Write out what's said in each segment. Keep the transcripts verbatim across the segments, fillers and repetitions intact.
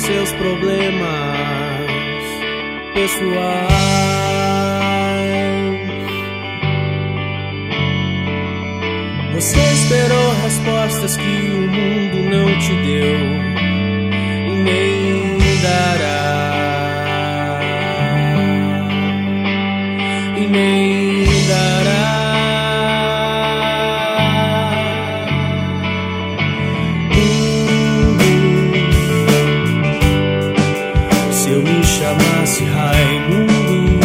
seus problemas pessoais. Você esperou respostas que o mundo não te deu e nem dará, e nem dará. Se eu me chamasse Raimundo,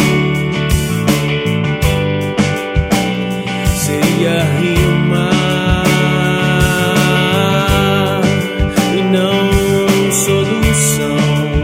seria rimar e não solução.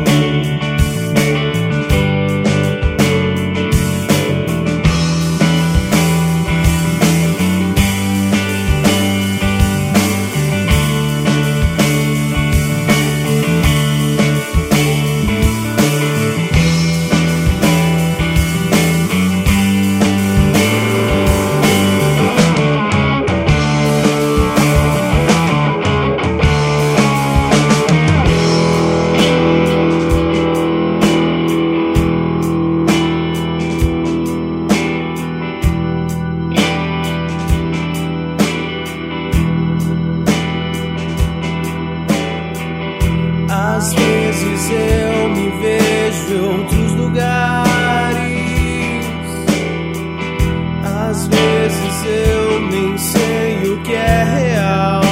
Às vezes eu me vejo em outros lugares, às vezes eu nem sei o que é real,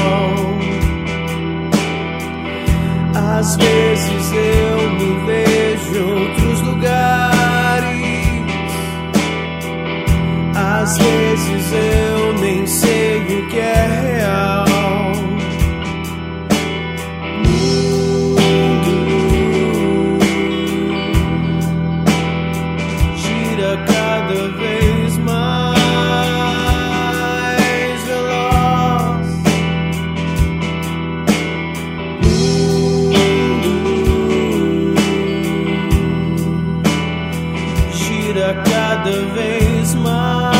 às vezes eu me vejo em outros lugares, às vezes eu nem sei o que é real. Cada vez mais veloz, gira cada vez mais.